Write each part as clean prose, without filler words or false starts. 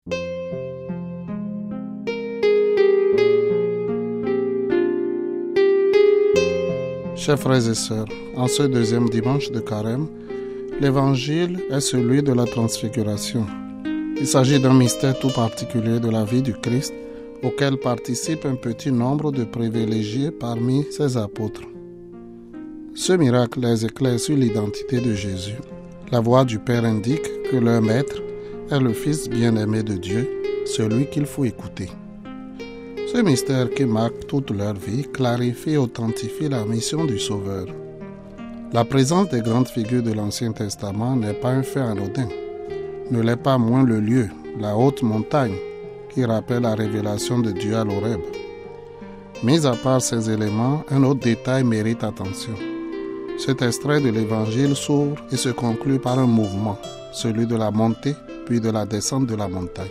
Chers frères et sœurs, en ce deuxième dimanche de Carême, l'évangile est celui de la transfiguration. Il s'agit d'un mystère tout particulier de la vie du Christ, auquel participe un petit nombre de privilégiés parmi ses apôtres. Ce miracle les éclaire sur l'identité de Jésus. La voix du Père indique que leur maître est le Fils bien-aimé de Dieu, celui qu'il faut écouter. Ce mystère qui marque toute leur vie clarifie et authentifie la mission du Sauveur. La présence des grandes figures de l'Ancien Testament n'est pas un fait anodin. Ne l'est pas moins le lieu, la haute montagne, qui rappelle la révélation de Dieu à l'Horeb. Mis à part ces éléments, un autre détail mérite attention. Cet extrait de l'Évangile s'ouvre et se conclut par un mouvement, celui de la montée puis de la descente de la montagne.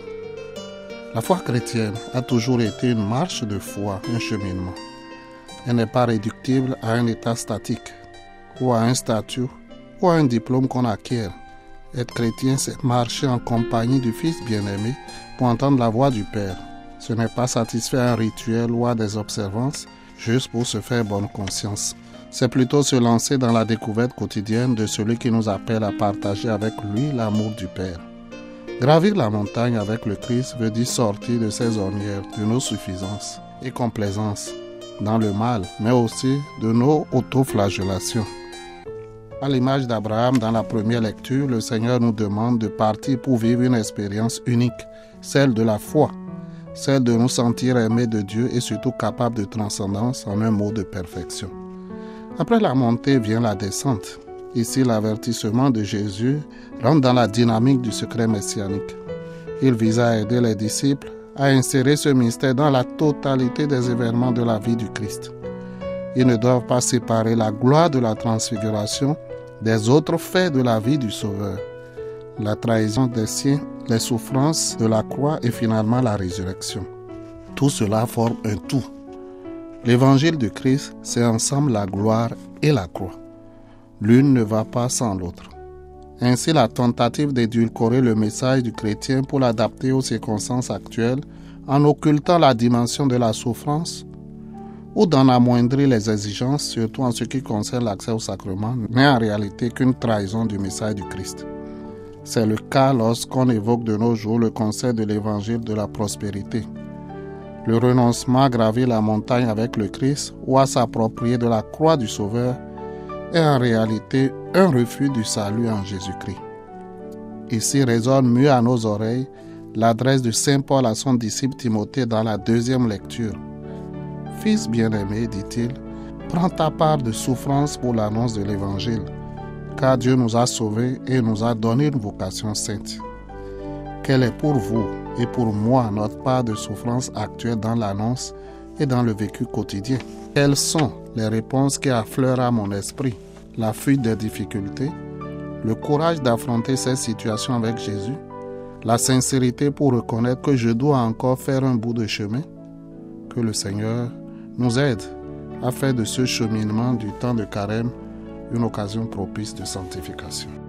La foi chrétienne a toujours été une marche de foi, un cheminement. Elle n'est pas réductible à un état statique, ou à un statut, ou à un diplôme qu'on acquiert. Être chrétien, c'est marcher en compagnie du Fils bien-aimé pour entendre la voix du Père. Ce n'est pas satisfaire un rituel ou à des observances, juste pour se faire bonne conscience. C'est plutôt se lancer dans la découverte quotidienne de celui qui nous appelle à partager avec lui l'amour du Père. Gravir la montagne avec le Christ veut dire sortir de ses ornières, de nos suffisances et complaisances, dans le mal, mais aussi de nos autoflagellations. À l'image d'Abraham dans la première lecture, le Seigneur nous demande de partir pour vivre une expérience unique, celle de la foi, celle de nous sentir aimés de Dieu et surtout capables de transcendance en un mot de perfection. Après la montée vient la descente. Ici, l'avertissement de Jésus rentre dans la dynamique du secret messianique. Il vise à aider les disciples à insérer ce mystère dans la totalité des événements de la vie du Christ. Ils ne doivent pas séparer la gloire de la transfiguration des autres faits de la vie du Sauveur. La trahison des siens, les souffrances de la croix et finalement la résurrection. Tout cela forme un tout. L'évangile du Christ, c'est ensemble la gloire et la croix. L'une ne va pas sans l'autre. Ainsi, la tentative d'édulcorer le message du chrétien pour l'adapter aux circonstances actuelles, en occultant la dimension de la souffrance, ou d'en amoindrir les exigences, surtout en ce qui concerne l'accès au sacrement, n'est en réalité qu'une trahison du message du Christ. C'est le cas lorsqu'on évoque de nos jours le concept de l'évangile de la prospérité. Le renoncement à gravir la montagne avec le Christ ou à s'approprier de la croix du Sauveur est en réalité un refus du salut en Jésus-Christ. Ici résonne mieux à nos oreilles l'adresse de Saint Paul à son disciple Timothée dans la deuxième lecture. « Fils bien-aimé, dit-il, prends ta part de souffrance pour l'annonce de l'Évangile, car Dieu nous a sauvés et nous a donné une vocation sainte. Quelle est pour vous et pour moi notre part de souffrance actuelle dans l'annonce et dans le vécu quotidien? Quelles sont les réponses qui affleurent à mon esprit? La fuite des difficultés, le courage d'affronter ces situations avec Jésus, la sincérité pour reconnaître que je dois encore faire un bout de chemin? Que le Seigneur nous aide à faire de ce cheminement du temps de Carême une occasion propice de sanctification.